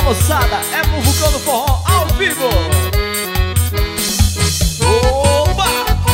moçada, é Muvucando Forró ao vivo. Oba!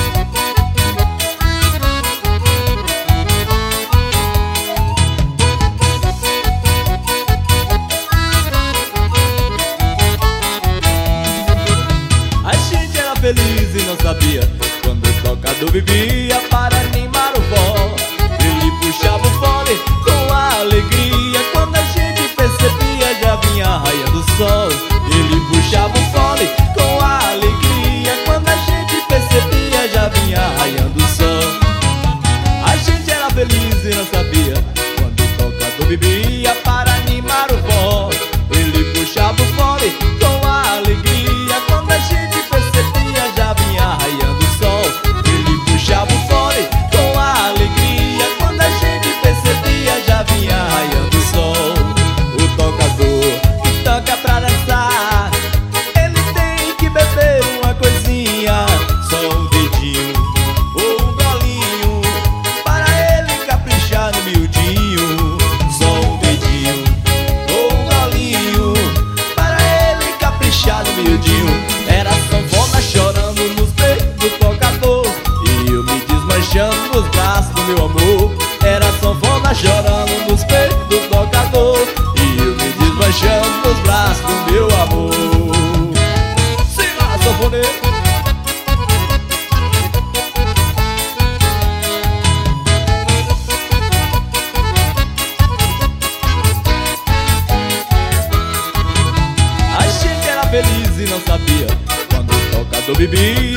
A gente era feliz e não sabia quando o tocador bebia para animar o forró. Ele puxava o fole com alegria, quando a gente percebia já vinha raiando o sol. Ele puxava o fole com alegria, quando a gente percebia já vinha raiando o sol. A gente era feliz e não sabia quando o tocador bebia para animar o forró. Ele puxava o fole com alegria, quando a gente percebia já vinha raiando o sol. Ele puxava o fole com alegria, quando a gente percebia já vinha raiando o sol. O tocador que toca pra dançar, ele tem que beber uma coisinha, só um dedinho ou um golinho, para ele caprichar no miudinho. Só um dedinho ou um golinho, para ele caprichar no miudinho. Era sanfona chorando nos peitos do tocador e eu me desmanchando nos braços do meu amor. Era sanfona chorando nos peitos do tocador e eu me desmanchando nos braços do meu amor. Siga, sanfoneiro! A gente era feliz e não sabia quando o tocador bebia